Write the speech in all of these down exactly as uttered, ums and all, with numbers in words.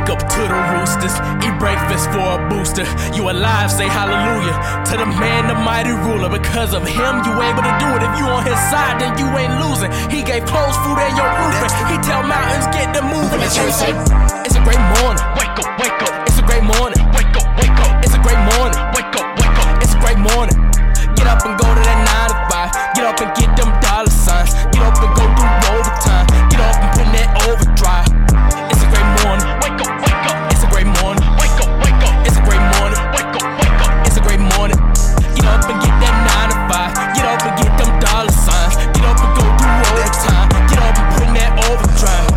Wake up to the roosters, eat breakfast for a booster. You alive, say hallelujah to the man, the mighty ruler. Because of him, you able to do it. If you on his side, then you ain't losing. He gave clothes, food, and your roofing. He tell mountains, get them moving. It's a great morning. Wake up, wake up. It's a great morning. Wake up, wake up. It's a great morning. Wake up, wake up. It's a great morning. Get up and go to that nine to five. Get up and get them dollar signs. Get up and go do overtime. Get up and put in that overdrive. It's a great morning. Wake up, wake up. It's a great morning. Wake up, wake up. It's a great morning. Wake up, wake up. It's a great morning. Get up and get that nine to five. Get up and get them dollar signs. Get up and go do overtime. Get up and put in that overdrive.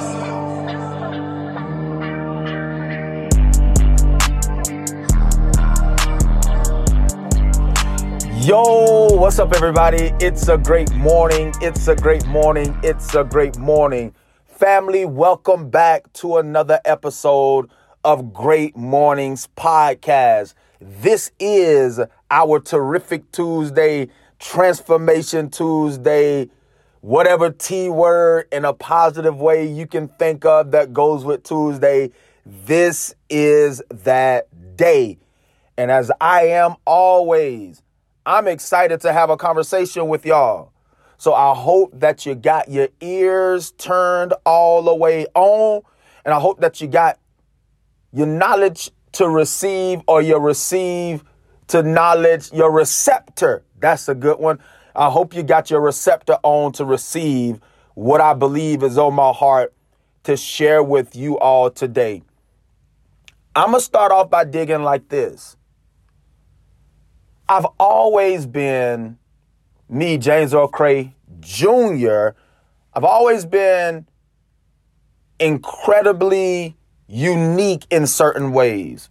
Yo, what's up, everybody? It's a great morning. It's a great morning. It's a great morning. Family, welcome back to another episode of Great Mornings Podcast. This is our terrific Tuesday, Transformation Tuesday, whatever T word in a positive way you can think of that goes with Tuesday. This is that day. And as I am always, I'm excited to have a conversation with y'all. So I hope that you got your ears turned all the way on. And I hope that you got your knowledge to receive, or your receive to knowledge, your receptor. That's a good one. I hope you got your receptor on to receive what I believe is on my heart to share with you all today. I'm going to start off by digging like this. I've always been, me, James Earl Cray Junior, I've always been incredibly unique in certain ways.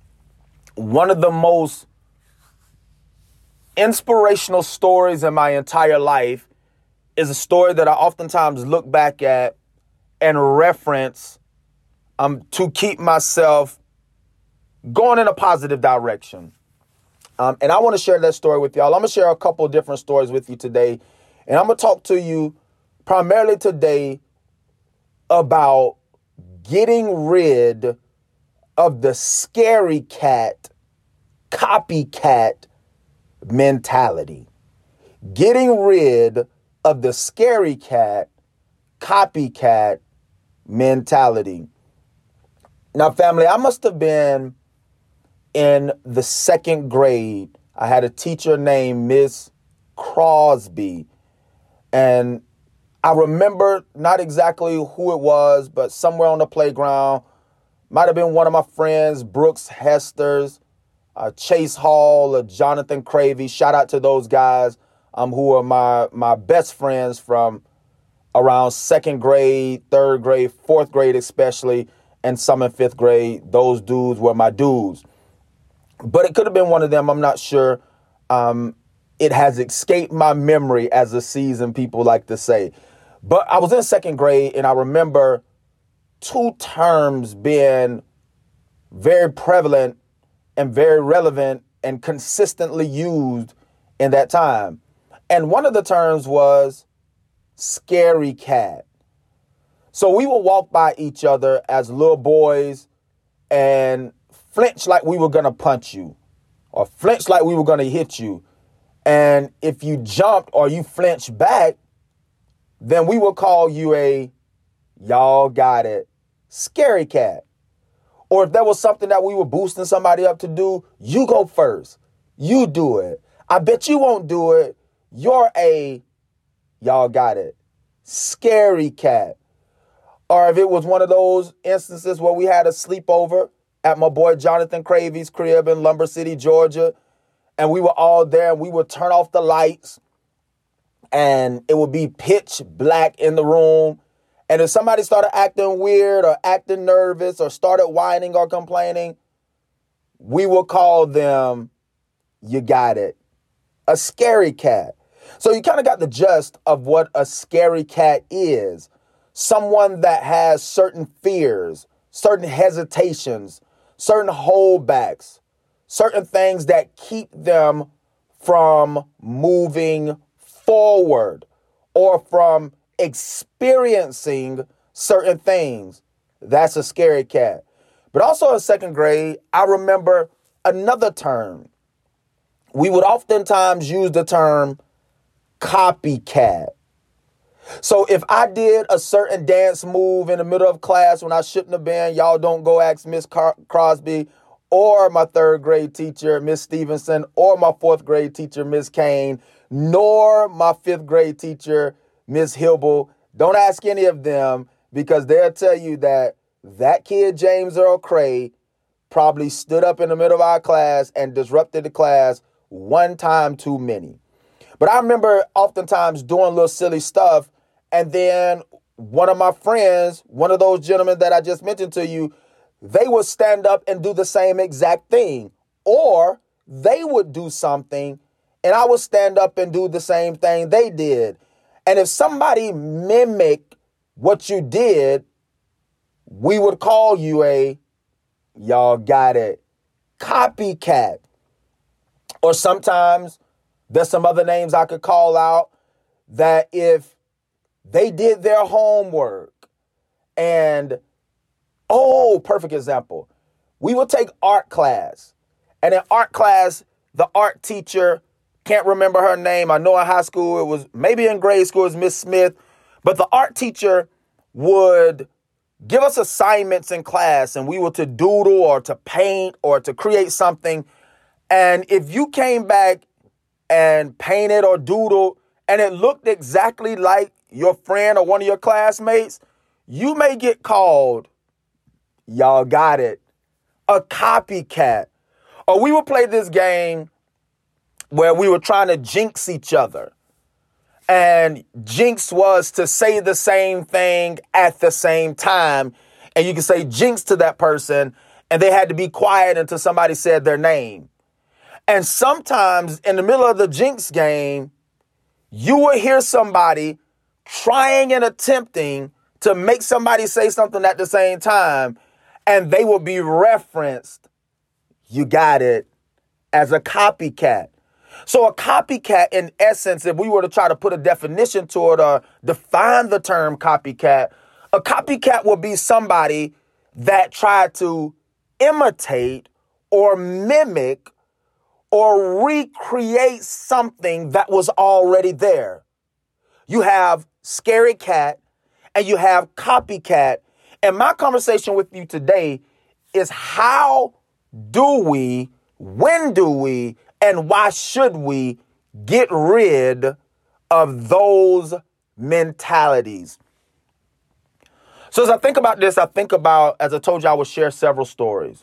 One of the most inspirational stories in my entire life is a story that I oftentimes look back at and reference um, to keep myself going in a positive direction. Um, and I want to share that story with y'all. I'm going to share a couple of different stories with you today. And I'm going to talk to you primarily today about getting rid of the scary cat, copycat mentality. Getting rid of the scary cat, copycat mentality. Now, family, I must have been in the second grade. I had a teacher named Miss Crosby, and I remember not exactly who it was, but somewhere on the playground, might have been one of my friends, Brooks Hester's, uh, Chase Hall, or Jonathan Cravey. Shout out to those guys um, who are my, my best friends from around second grade, third grade, fourth grade especially, and some in fifth grade. Those dudes were my dudes. But it could have been one of them. I'm not sure. Um, it has escaped my memory, as a seasoned people like to say. But I was in second grade, and I remember two terms being very prevalent and very relevant and consistently used in that time. And one of the terms was scary cat. So we would walk by each other as little boys and flinch like we were going to punch you, or flinch like we were going to hit you. And if you jumped or you flinched back, then we would call you a, y'all got it, scary cat. Or if there was something that we were boosting somebody up to do, you go first. You do it. I bet you won't do it. You're a, y'all got it, scary cat. Or if it was one of those instances where we had a sleepover at my boy Jonathan Cravey's crib in Lumber City, Georgia, and we were all there, and we would turn off the lights, and it would be pitch black in the room. And if somebody started acting weird or acting nervous or started whining or complaining, we would call them, you got it, a scary cat. So you kind of got the gist of what a scary cat is. Someone that has certain fears, certain hesitations, certain holdbacks, certain things that keep them from moving forward or from experiencing certain things. That's a scary cat. But also in second grade, I remember another term. We would oftentimes use the term copycat. So if I did a certain dance move in the middle of class when I shouldn't have been, y'all don't go ask Miss Car- Crosby or my third grade teacher, Miss Stevenson, or my fourth grade teacher, Miss Kane, nor my fifth grade teacher, Miss Hibble. Don't ask any of them, because they'll tell you that that kid, James Earl Cray, probably stood up in the middle of our class and disrupted the class one time too many. But I remember oftentimes doing little silly stuff, and then one of my friends, one of those gentlemen that I just mentioned to you, they would stand up and do the same exact thing. Or they would do something, and I would stand up and do the same thing they did. And if somebody mimicked what you did, we would call you a, y'all got it, copycat. Or sometimes there's some other names I could call out that if they did their homework and, oh, perfect example. We would take art class. And in art class, the art teacher, can't remember her name. I know in high school it was, maybe in grade school it was Miss Smith. But the art teacher would give us assignments in class, and we were to doodle or to paint or to create something. And if you came back and painted or doodled and it looked exactly like your friend or one of your classmates, you may get called, y'all got it, a copycat. Or we would play this game where we were trying to jinx each other. And jinx was to say the same thing at the same time. And you could say jinx to that person, and they had to be quiet until somebody said their name. And sometimes in the middle of the jinx game, you will hear somebody trying and attempting to make somebody say something at the same time, and they will be referenced, you got it, as a copycat. So a copycat, in essence, if we were to try to put a definition to it or define the term copycat, a copycat would be somebody that tried to imitate or mimic or recreate something that was already there. You have scary cat and you have copycat. And my conversation with you today is, how do we, when do we, and why should we get rid of those mentalities? So as I think about this, I think about, as I told you, I would share several stories.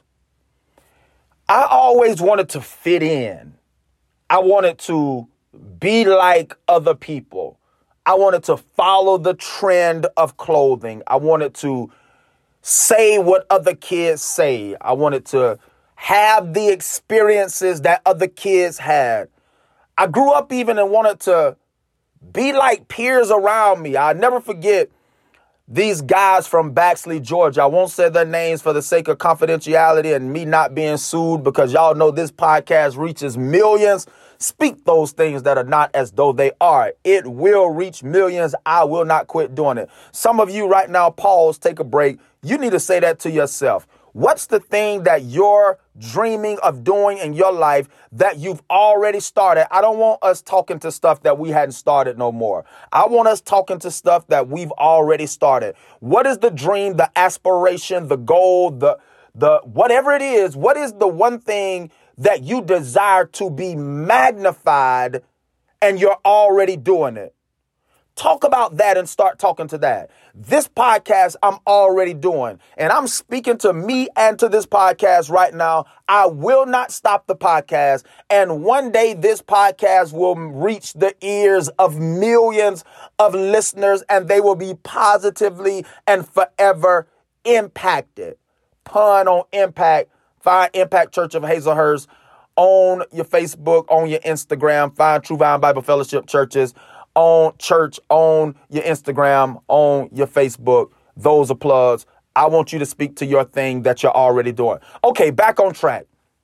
I always wanted to fit in. I wanted to be like other people. I wanted to follow the trend of clothing. I wanted to say what other kids say. I wanted to have the experiences that other kids had. I grew up even and wanted to be like peers around me. I'll never forget these guys from Baxley, Georgia. I won't say their names for the sake of confidentiality and me not being sued, because y'all know this podcast reaches millions. Speak those things that are not as though they are. It will reach millions. I will not quit doing it. Some of you right now, pause, take a break. You need to say that to yourself. What's the thing that you're dreaming of doing in your life that you've already started? I don't want us talking to stuff that we hadn't started no more. I want us talking to stuff that we've already started. What is the dream, the aspiration, the goal, the the whatever it is? What is the one thing that you desire to be magnified and you're already doing it? Talk about that and start talking to that. This podcast I'm already doing, and I'm speaking to me and to this podcast right now. I will not stop the podcast. And one day this podcast will reach the ears of millions of listeners, and they will be positively and forever impacted. Pun on impact. Find Impact Church of Hazelhurst on your Facebook, on your Instagram. Find True Vine Bible Fellowship Churches on church, on your Instagram, on your Facebook. Those are plugs. I want you to speak to your thing that you're already doing. Okay, back on track.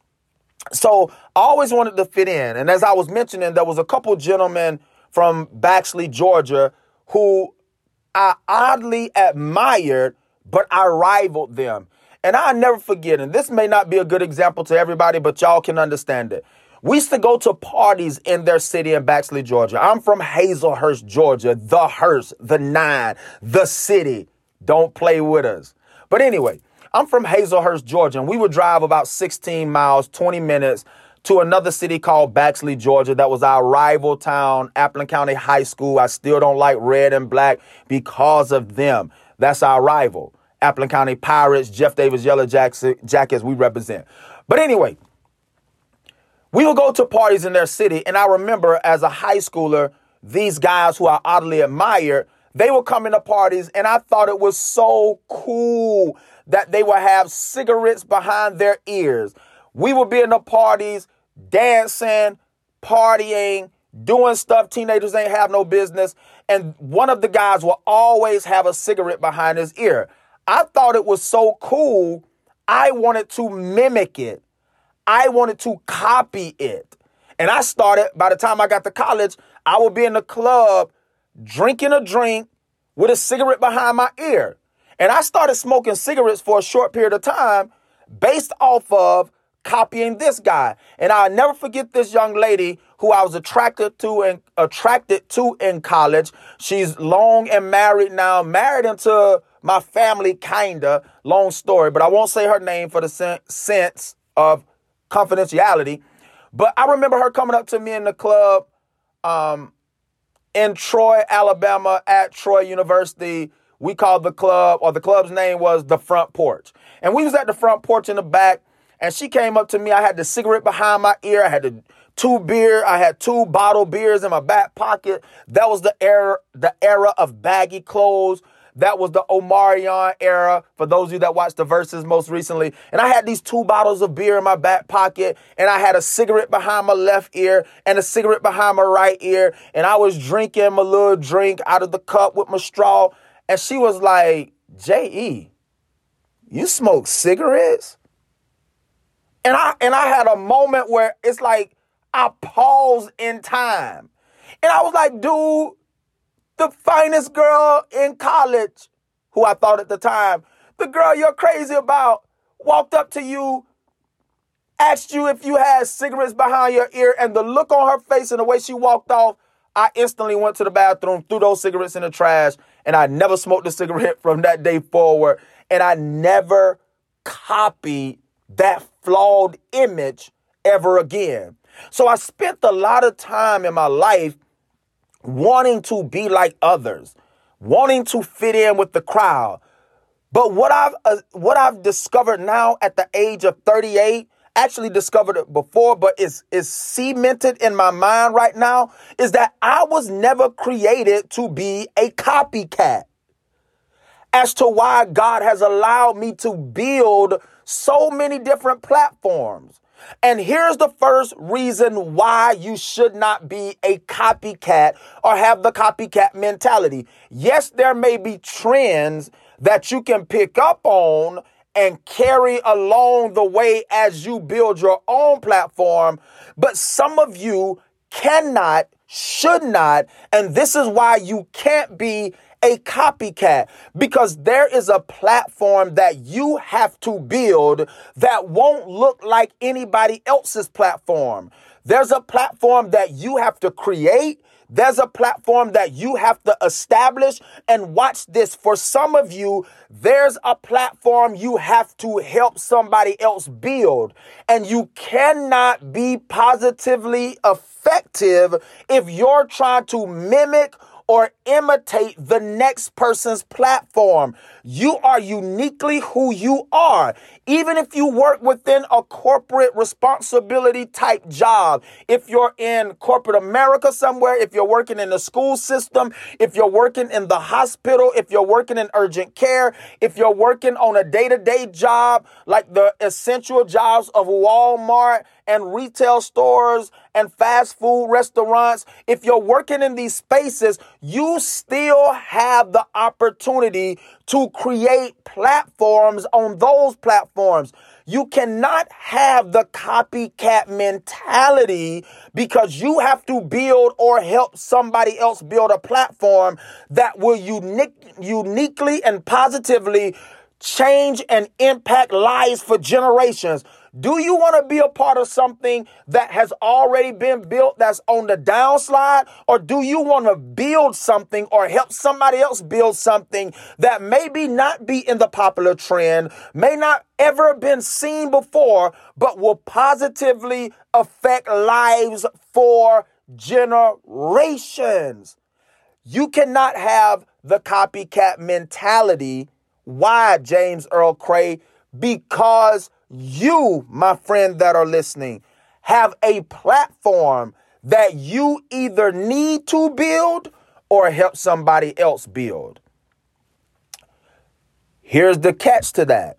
So I always wanted to fit in. And as I was mentioning, there was a couple gentlemen from Baxley, Georgia, who I oddly admired, but I rivaled them. And I never forget, and this may not be a good example to everybody, but y'all can understand it. We used to go to parties in their city in Baxley, Georgia. I'm from Hazelhurst, Georgia, the Hearst, the Nine, the city. Don't play with us. But anyway, I'm from Hazelhurst, Georgia, and we would drive about sixteen miles, twenty minutes to another city called Baxley, Georgia. That was our rival town, Appleton County High School. I still don't like red and black because of them. That's our rival. Appleton County Pirates, Jeff Davis Yellow Jackets, we represent. But anyway, we would go to parties in their city, and I remember as a high schooler, these guys who I oddly admired, they would come into parties, and I thought it was so cool that they would have cigarettes behind their ears. We would be in the parties, dancing, partying, doing stuff teenagers ain't have no business, and one of the guys will always have a cigarette behind his ear. I thought it was so cool, I wanted to mimic it. I wanted to copy it. And I started, by the time I got to college, I would be in the club drinking a drink with a cigarette behind my ear. And I started smoking cigarettes for a short period of time based off of copying this guy. And I'll never forget this young lady who I was attracted to and attracted to in college. She's long and married now, married into my family, kinda. Long story, but I won't say her name for the sen- sense of confidentiality. But I remember her coming up to me in the club um, in Troy, Alabama, at Troy University. We called the club, or the club's name was The Front Porch. And we was at the front porch in the back, and she came up to me. I had the cigarette behind my ear. I had the two beer. I had two bottle beers in my back pocket. That was the era, the era of baggy clothes. That was the Omarion era, for those of you that watched the Versus most recently. And I had these two bottles of beer in my back pocket, and I had a cigarette behind my left ear and a cigarette behind my right ear. And I was drinking my little drink out of the cup with my straw. And she was like, J E, you smoke cigarettes? And I and I had a moment where it's like I paused in time. And I was like, dude, the finest girl in college, who I thought at the time, the girl you're crazy about, walked up to you, asked you if you had cigarettes behind your ear, and the look on her face and the way she walked off, I instantly went to the bathroom, threw those cigarettes in the trash, and I never smoked a cigarette from that day forward. And I never copied that flawed image ever again. So I spent a lot of time in my life wanting to be like others, wanting to fit in with the crowd. But what I've uh, what I've discovered now at the age of thirty-eight, actually discovered it before, but is is cemented in my mind right now, is that I was never created to be a copycat. As to why God has allowed me to build so many different platforms. And here's the first reason why you should not be a copycat or have the copycat mentality. Yes, there may be trends that you can pick up on and carry along the way as you build your own platform, but some of you cannot, should not, and this is why you can't be a copycat, because there is a platform that you have to build that won't look like anybody else's platform. There's a platform that you have to create. There's a platform that you have to establish. And watch this. For some of you, there's a platform you have to help somebody else build. And you cannot be positively effective if you're trying to mimic or imitate the next person's platform. You are uniquely who you are. Even if you work within a corporate responsibility type job, if you're in corporate America somewhere, if you're working in the school system, if you're working in the hospital, if you're working in urgent care, if you're working on a day-to-day job like the essential jobs of Walmart and retail stores and fast food restaurants, if you're working in these spaces, you still have the opportunity to create platforms on those platforms. You cannot have the copycat mentality, because you have to build or help somebody else build a platform that will unique, uniquely and positively change and impact lives for generations? Do you want to be a part of something that has already been built that's on the downslide? Or do you want to build something or help somebody else build something that maybe not be in the popular trend, may not ever been seen before, but will positively affect lives for generations? You cannot have the copycat mentality. Why, James Earl Cray? Because you, my friend that are listening, have a platform that you either need to build or help somebody else build. Here's the catch to that.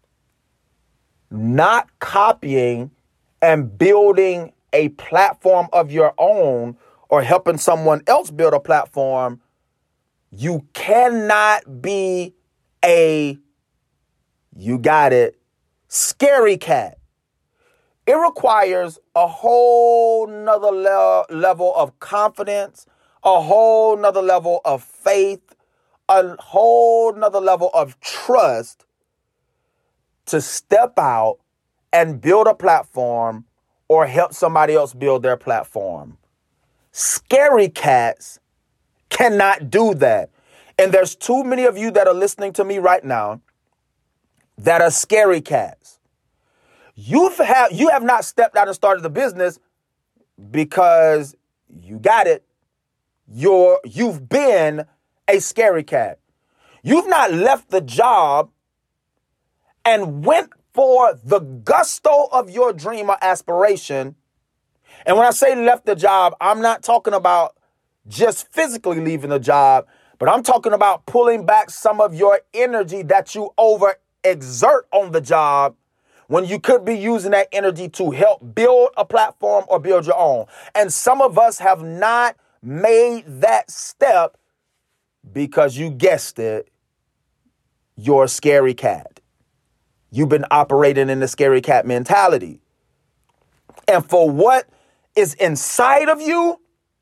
Not copying and building a platform of your own or helping someone else build a platform, you cannot be a, you got it, scary cat. It requires a whole nother le- level of confidence, a whole nother level of faith, a whole nother level of trust to step out and build a platform or help somebody else build their platform. Scary cats cannot do that. And there's too many of you that are listening to me right now that are scary cats. You've have, you have not stepped out and started the business because you got it. You're, you've been a scary cat. You've not left the job and went for the gusto of your dream or aspiration. And when I say left the job, I'm not talking about just physically leaving the job, but I'm talking about pulling back some of your energy that you overexert on the job when you could be using that energy to help build a platform or build your own. And some of us have not made that step because you guessed it, you're a scary cat. You've been operating in the scary cat mentality. And for what is inside of you,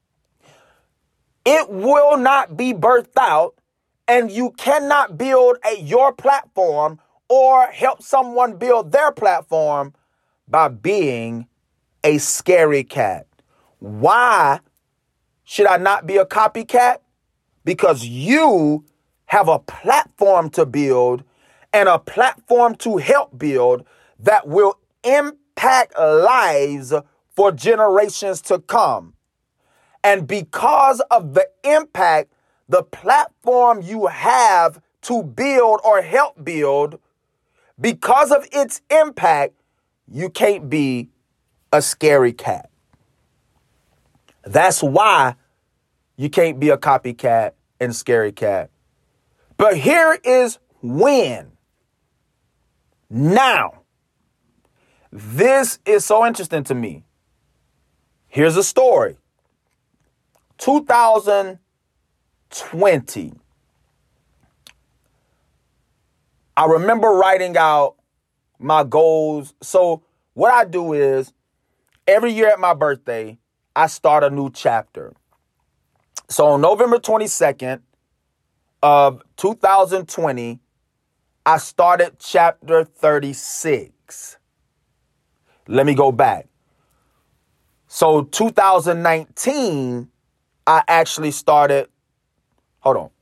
it will not be birthed out, and you cannot build a, your platform or help someone build their platform by being a scary cat. Why should I not be a copycat? Because you have a platform to build and a platform to help build that will impact lives for generations to come. And because of the impact, the platform you have to build or help build, because of its impact, you can't be a scary cat. That's why you can't be a copycat and scary cat. But here is when. Now, this is so interesting to me. Here's a story. two thousand twenty. I remember writing out my goals. So what I do is every year at my birthday, I start a new chapter. So on November twenty-second of two thousand twenty, I started chapter thirty-six. Let me go back. So two thousand nineteen, I actually started, hold on.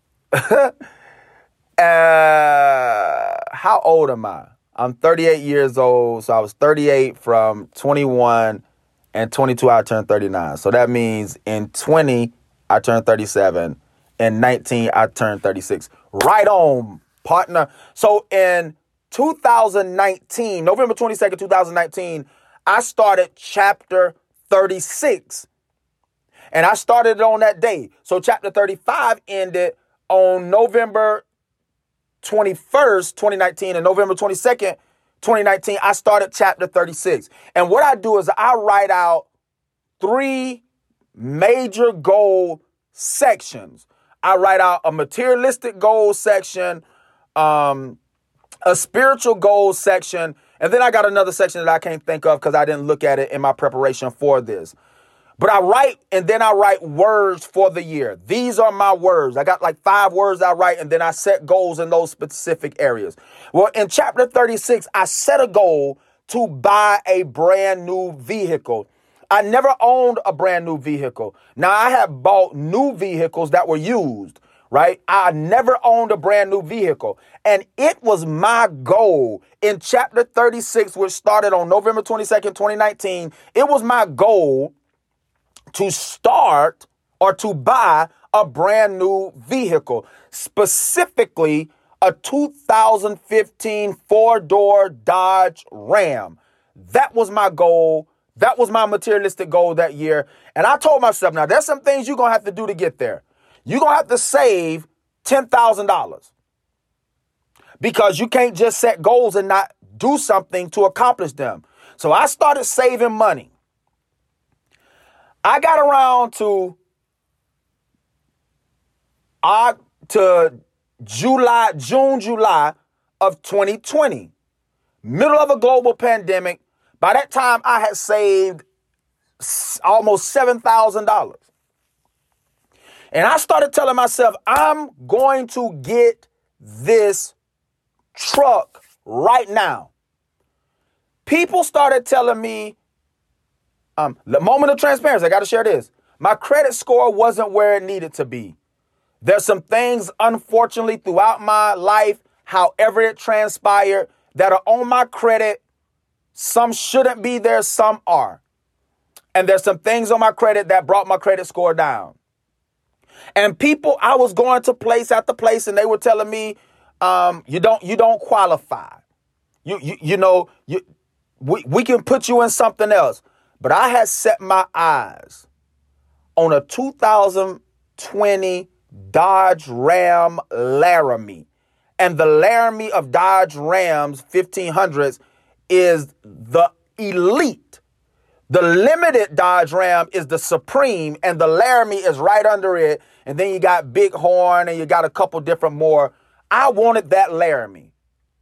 uh, how old am I? I'm thirty-eight years old. So I was thirty-eight from twenty-one, and twenty-two, I turned thirty-nine. So that means in twenty, I turned thirty-seven. In nineteen, I turned thirty-six. Right on, partner. So in two thousand nineteen, November twenty-second, two thousand nineteen, I started chapter thirty-six. And I started it on that day. So chapter thirty-five ended on November twenty-first, twenty nineteen, and November twenty-second, twenty nineteen, I started chapter thirty-six. And what I do is I write out three major goal sections. I write out a materialistic goal section, um, a spiritual goal section, and then I got another section that I can't think of because I didn't look at it in my preparation for this. But I write and then I write words for the year. These are my words. I got like five words I write and then I set goals in those specific areas. Well, in chapter thirty-six, I set a goal to buy a brand new vehicle. I never owned a brand new vehicle. Now, I have bought new vehicles that were used, right? I never owned a brand new vehicle. And it was my goal in chapter thirty-six, which started on November twenty-second, twenty nineteen. It was my goal to start or to buy a brand new vehicle, specifically a two thousand fifteen four-door Dodge Ram. That was my goal. That was my materialistic goal that year. And I told myself, now there's some things you're going to have to do to get there. You're going to have to save ten thousand dollars because you can't just set goals and not do something to accomplish them. So I started saving money. I got around to, uh, to July, June, July of twenty twenty, middle of a global pandemic. By that time, I had saved almost seven thousand dollars. And I started telling myself, I'm going to get this truck right now. People started telling me, um, the moment of transparency, I got to share this. My credit score wasn't where it needed to be. There's some things, unfortunately, throughout my life, however it transpired, that are on my credit. Some shouldn't be there, some are. And there's some things on my credit that brought my credit score down. And people, I was going to place after place and they were telling me, um, you don't, you don't qualify. You, you, you know, you, we, we can put you in something else. But I had set my eyes on a two thousand twenty Dodge Ram Laramie. And the Laramie of Dodge Rams fifteen hundreds is the elite. The limited Dodge Ram is the supreme, and the Laramie is right under it. And then you got Bighorn, and you got a couple different more. I wanted that Laramie.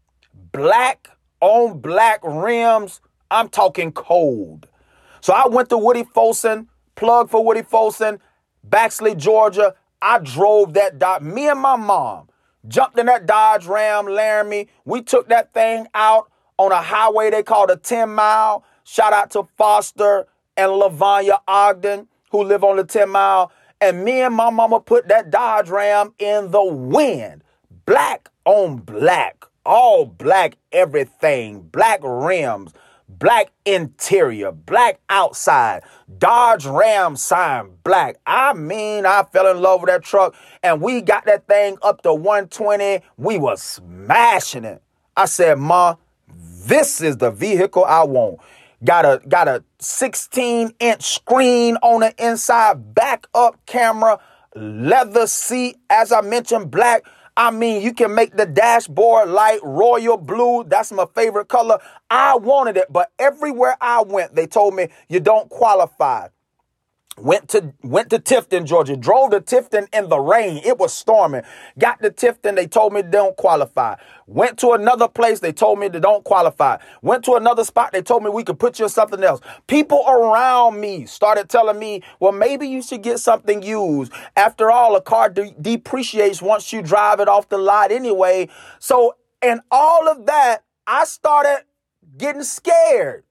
Black on black rims. I'm talking cold. So I went to Woody Folsom, plug for Woody Folsom, Baxley, Georgia. I drove that Dodge. Me and my mom jumped in that Dodge Ram Laramie. We took that thing out on a highway they called a ten mile. Shout out to Foster and Lavanya Ogden who live on the ten mile. And me and my mama put that Dodge Ram in the wind. Black on black. All black everything. Black rims. Black interior. Black outside. Dodge Ram sign black. I mean, I fell in love with that truck. And we got that thing up to one twenty. We was smashing it. I said, Ma, this is the vehicle I want. Got a got a sixteen inch screen on the inside, backup camera, leather seat, as I mentioned, black. I mean, you can make the dashboard light royal blue. That's my favorite color. I wanted it, but everywhere I went, they told me you don't qualify. Went to went to Tifton, Georgia. Drove to Tifton in the rain. It was storming. Got to Tifton. They told me they don't qualify. Went to another place. They told me they don't qualify. Went to another spot. They told me we could put you in something else. People around me started telling me, well, maybe you should get something used. After all, a car de- depreciates once you drive it off the lot anyway. So, in all of that, I started getting scared.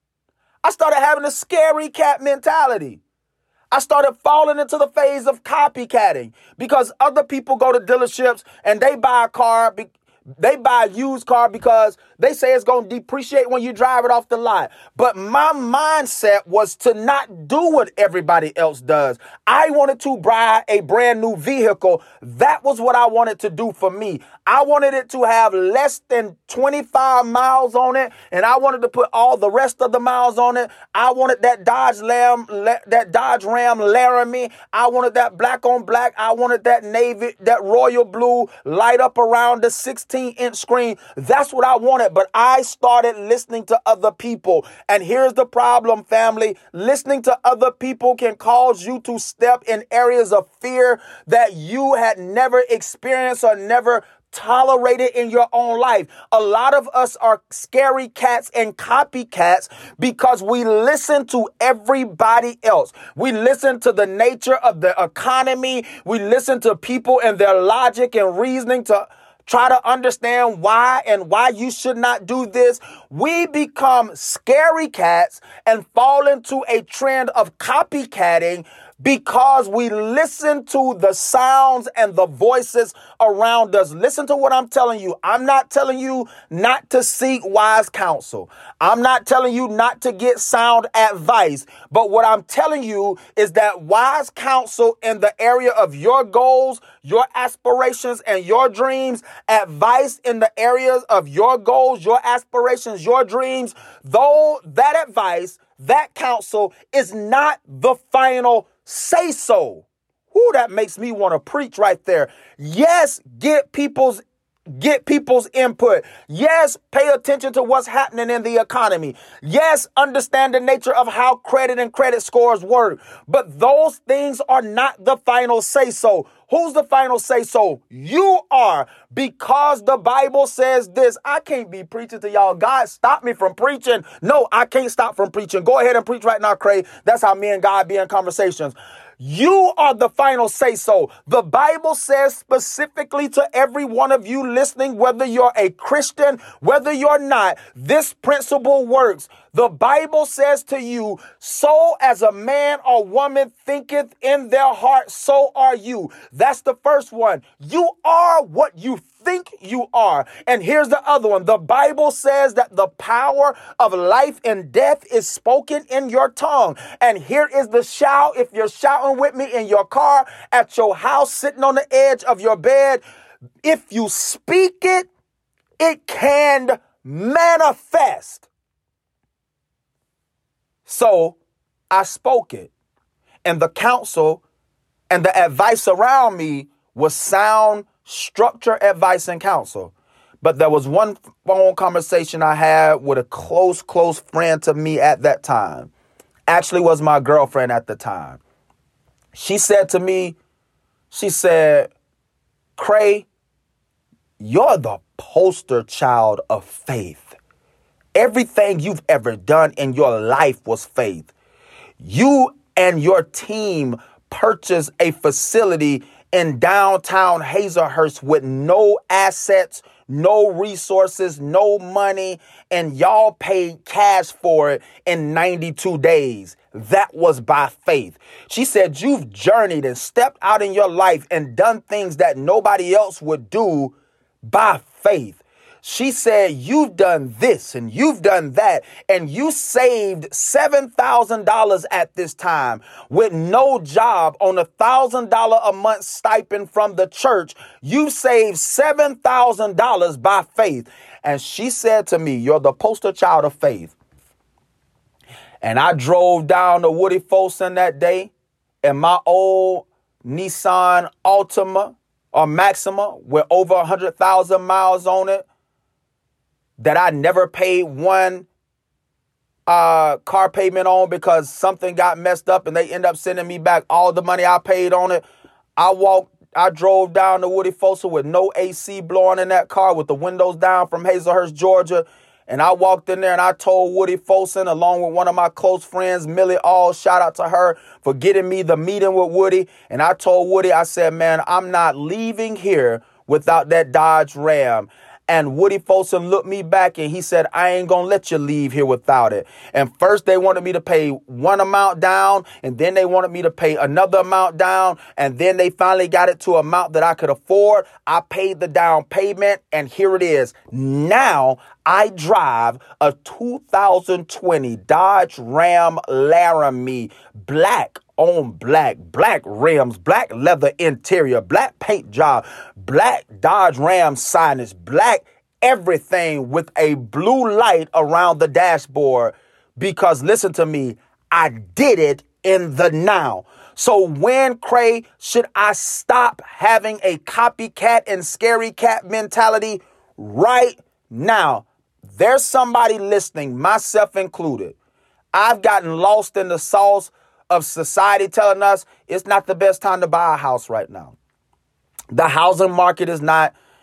I started having a scary cat mentality. I started falling into the phase of copycatting because other people go to dealerships and they buy a car. Be- They buy a used car because they say it's going to depreciate when you drive it off the lot. But my mindset was to not do what everybody else does. I wanted to buy a brand new vehicle. That was what I wanted to do for me. I wanted it to have less than twenty-five miles on it, and I wanted to put all the rest of the miles on it. I wanted that Dodge Ram, that Dodge Ram Laramie. I wanted that black on black. I wanted that navy, that royal blue light up around the sixteen inch screen. That's what I wanted, but I started listening to other people. And here's the problem, family. Listening to other people can cause you to step in areas of fear that you had never experienced or never tolerate it in your own life. A lot of us are scary cats and copycats because we listen to everybody else. We listen to the nature of the economy. We listen to people and their logic and reasoning to try to understand why and why you should not do this. We become scary cats and fall into a trend of copycatting because we listen to the sounds and the voices around us. Listen to what I'm telling you. I'm not telling you not to seek wise counsel. I'm not telling you not to get sound advice. But what I'm telling you is that wise counsel in the area of your goals, your aspirations, and your dreams, advice in the areas of your goals, your aspirations, your dreams, though that advice, that counsel is not the final say so. Whoo, that makes me want to preach right there. Yes, get people's Get people's input. Yes, pay attention to what's happening in the economy. Yes, understand the nature of how credit and credit scores work. But those things are not the final say so. Who's the final say so? You are, because the Bible says this. I can't be preaching to y'all. God, stop me from preaching. No, I can't stop from preaching. Go ahead and preach right now, Craig. That's how me and God be in conversations. You are the final say so. The Bible says specifically to every one of you listening, whether you're a Christian, whether you're not, this principle works. The Bible says to you, so as a man or woman thinketh in their heart, so are you. That's the first one. You are what you think you are. And here's the other one. The Bible says that the power of life and death is spoken in your tongue. And here is the shout. If you're shouting with me in your car, at your house, sitting on the edge of your bed, if you speak it, it can manifest. So I spoke it, and the counsel and the advice around me was sound, structured advice and counsel. But there was one phone conversation I had with a close, close friend to me at that time. Actually was my girlfriend at the time. She said to me, she said, Cray, you're the poster child of faith. Everything you've ever done in your life was faith. You and your team purchased a facility in downtown Hazelhurst with no assets, no resources, no money, and y'all paid cash for it in ninety-two days. That was by faith. She said, you've journeyed and stepped out in your life and done things that nobody else would do by faith. She said, you've done this and you've done that, and you saved seven thousand dollars at this time with no job on a one thousand dollars a month stipend from the church. You saved seven thousand dollars by faith. And she said to me, you're the poster child of faith. And I drove down to Woody Folsom that day in my old Nissan Altima or Maxima with over one hundred thousand miles on it, that I never paid one uh, car payment on because something got messed up and they end up sending me back all the money I paid on it. I walked, I drove down to Woody Folsom with no A C blowing in that car with the windows down from Hazelhurst, Georgia. And I walked in there and I told Woody Folsom, along with one of my close friends, Millie All, shout out to her for getting me the meeting with Woody. And I told Woody, I said, man, I'm not leaving here without that Dodge Ram. And Woody Folsom looked me back and he said, I ain't going to let you leave here without it. And first they wanted me to pay one amount down, and then they wanted me to pay another amount down. And then they finally got it to an amount that I could afford. I paid the down payment, and here it is. Now I drive a two thousand twenty Dodge Ram Laramie, black on black, black rims, black leather interior, black paint job, black Dodge Ram signage, black everything with a blue light around the dashboard. Because listen to me, I did it in the now. So when, Cray, should I stop having a copycat and scary cat mentality? Right now. There's somebody listening, myself included. I've gotten lost in the sauce of society telling us it's not the best time to buy a house right now. The housing market is not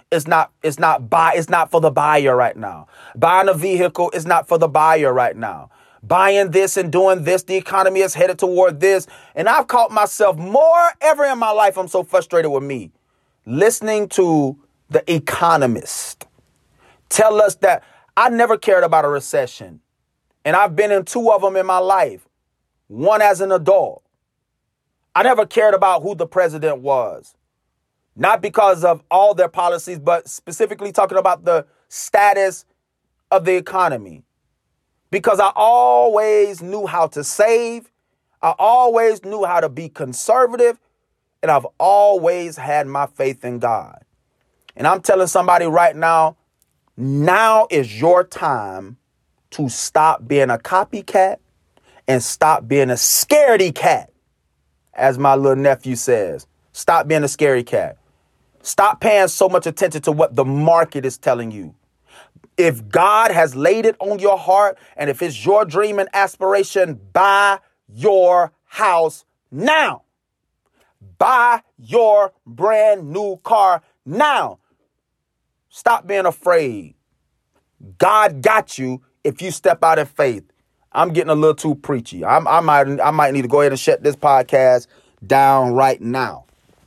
It's not, it's not buy, it's not for the buyer right now. Buying a vehicle is not for the buyer right now. Buying this and doing this, the economy is headed toward this. And I've caught myself more ever in my life. I'm so frustrated with me. Listening to The Economist tell us that I never cared about a recession. And I've been in two of them in my life. One as an adult. I never cared about who the president was. Not because of all their policies, but specifically talking about the status of the economy. Because I always knew how to save. I always knew how to be conservative. And I've always had my faith in God. And I'm telling somebody right now, now is your time to stop being a copycat and stop being a scaredy cat. As my little nephew says, stop being a scary cat. Stop paying so much attention to what the market is telling you. If God has laid it on your heart and if it's your dream and aspiration, buy your house now. Buy your brand new car now. Stop being afraid. God got you if you step out in faith. I'm getting a little too preachy. I'm, I might I might need to go ahead and shut this podcast down right now.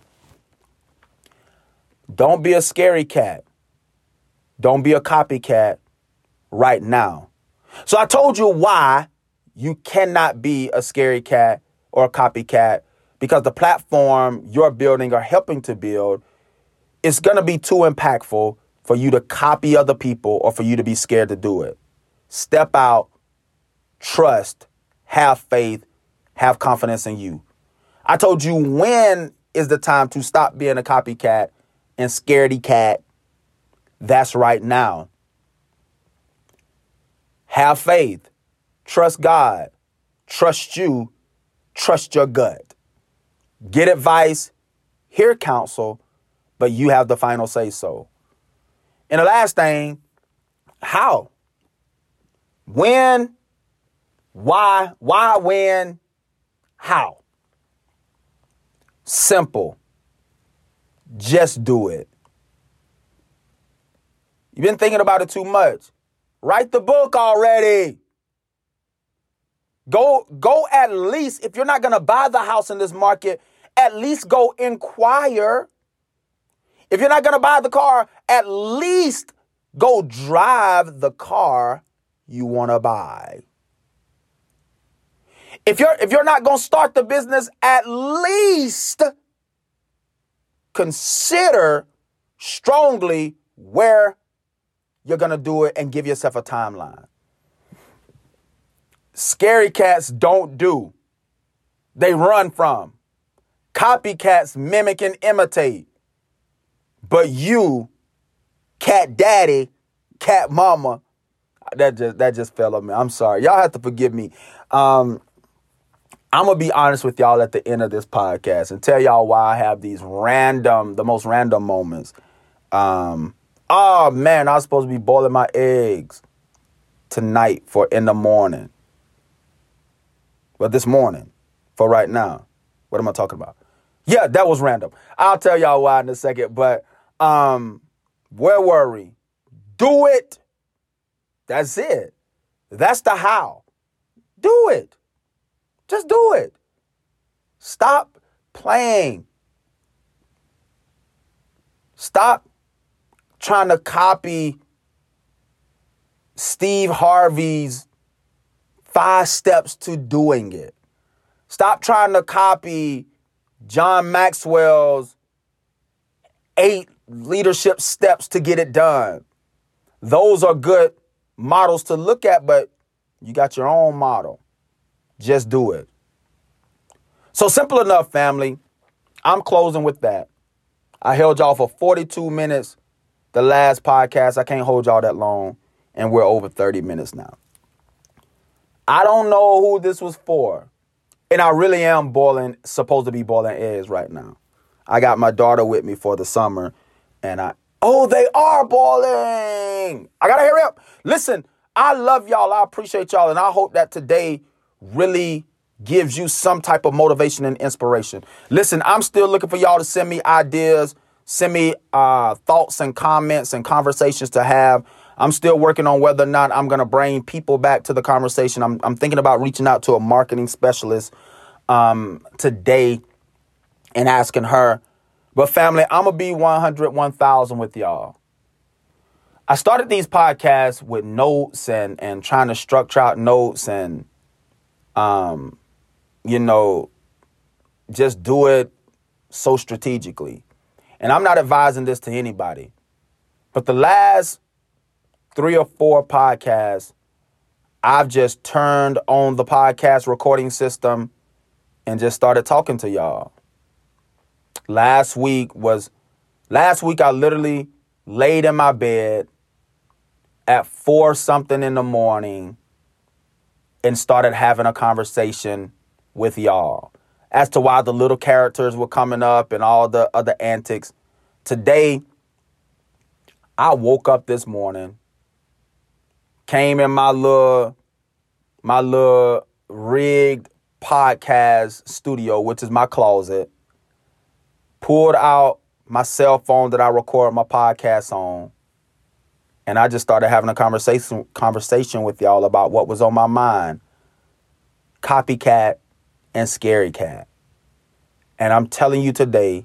Don't be a scary cat. Don't be a copycat right now. So I told you why you cannot be a scary cat or a copycat, because the platform you're building or helping to build is going to be too impactful for you to copy other people or for you to be scared to do it. Step out, trust, have faith, have confidence in you. I told you when is the time to stop being a copycat and scaredy cat. That's right now. Have faith, trust God, trust you, trust your gut. Get advice, hear counsel, but you have the final say so. And the last thing, how? When? Why? Why, when? How? Simple. Just do it. You've been thinking about it too much. Write the book already. Go, go at least, if you're not going to buy the house in this market, at least go inquire. If you're not going to buy the car, at least go drive the car you want to buy. If you're, if you're not going to start the business, at least consider strongly where you're going to do it and give yourself a timeline. Scary cats don't do. They run from. Copycats mimic and imitate. But you, cat daddy, cat mama, that just that just fell on me. I'm sorry. Y'all have to forgive me. Um, I'm going to be honest with y'all at the end of this podcast and tell y'all why I have these random, the most random moments. Um, oh, man, I was supposed to be boiling my eggs tonight for in the morning. Well, this morning for right now. What am I talking about? Yeah, that was random. I'll tell y'all why in a second. But um, where were we? Do it. That's it. That's the how. Do it. Just do it. Stop playing. Stop trying to copy Steve Harvey's five steps to doing it. Stop trying to copy John Maxwell's eight leadership steps to get it done. Those are good models to look at, but you got your own model. Just do it. So simple enough, family. I'm closing with that. I held y'all for forty-two minutes. The last podcast, I can't hold y'all that long. And we're over thirty minutes now. I don't know who this was for. And I really am boiling, supposed to be boiling eggs right now. I got my daughter with me for the summer. And I, oh, they are boiling. I got to hurry up. Listen, I love y'all. I appreciate y'all. And I hope that today really gives you some type of motivation and inspiration. Listen, I'm still looking for y'all to send me ideas, Send me uh, thoughts and comments and conversations to have. I'm still working on whether or not I'm going to bring people back to the conversation. I'm, I'm thinking about reaching out to a marketing specialist um, today and asking her. But family, I'm going to be one hundred, one thousand with y'all. I started these podcasts with notes and, and trying to structure out notes and, um, you know, just do it so strategically. And I'm not advising this to anybody. But the last three or four podcasts, I've just turned on the podcast recording system and just started talking to y'all. Last week was, last week I literally laid in my bed at four something in the morning and started having a conversation with y'all as to why the little characters were coming up and all the other antics. Today, I woke up this morning, came in my little, my little rigged podcast studio, which is my closet, pulled out my cell phone that I record my podcast on, and I just started having a conversation conversation with y'all about what was on my mind. Copycat and Scary Cat. And I'm telling you today,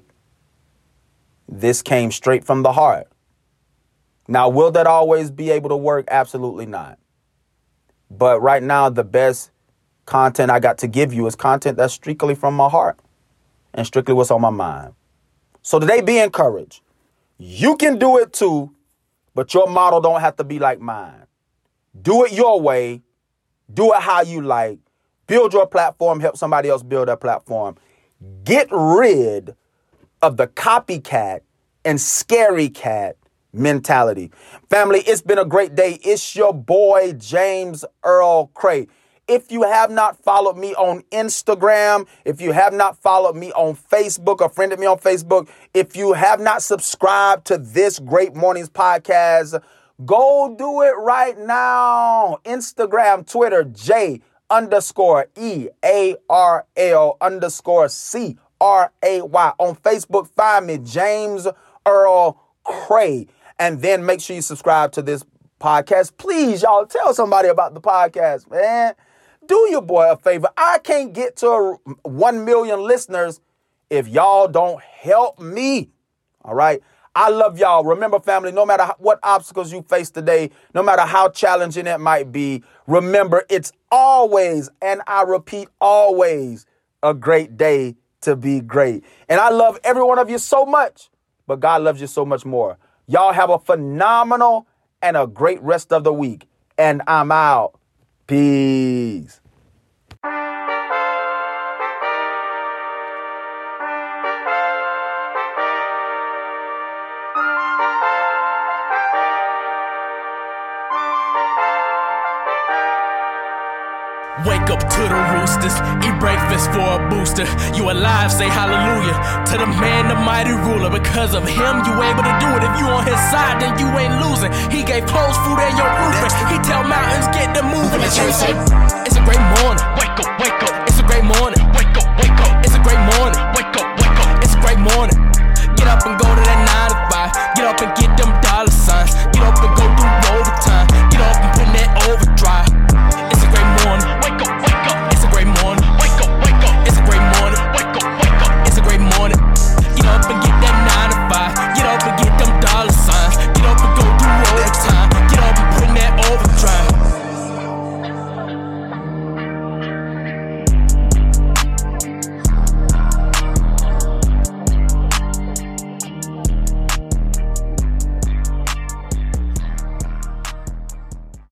this came straight from the heart. Now, will that always be able to work? Absolutely not. But right now, the best content I got to give you is content that's strictly from my heart and strictly what's on my mind. So today, be encouraged. You can do it too, but your model don't have to be like mine. Do it your way. Do it how you like. Build your platform. Help somebody else build their platform. Get rid of the copycat and scary cat mentality. Family, it's been a great day. It's your boy, James Earl Cray. If you have not followed me on Instagram, if you have not followed me on Facebook or friended me on Facebook, if you have not subscribed to this Great Mornings podcast, go do it right now. Instagram, Twitter, J underscore E A R L underscore C R A Y. On Facebook, find me, James Earl Cray. And then make sure you subscribe to this podcast. Please, y'all, tell somebody about the podcast, man. Do your boy a favor. I can't get to one million listeners if y'all don't help me. All right. I love y'all. Remember, family, no matter what obstacles you face today, no matter how challenging it might be, remember, it's always, and I repeat, always a great day to be great. And I love every one of you so much, but God loves you so much more. Y'all have a phenomenal and a great rest of the week. And I'm out. Peace. Wake up to the roosters, eat breakfast for a booster. You alive, say hallelujah to the man, the mighty ruler. Because of him, you able to do it. If you on his side, then you ain't losing. He gave clothes, food, and your roofing. He tell mountains, get to moving.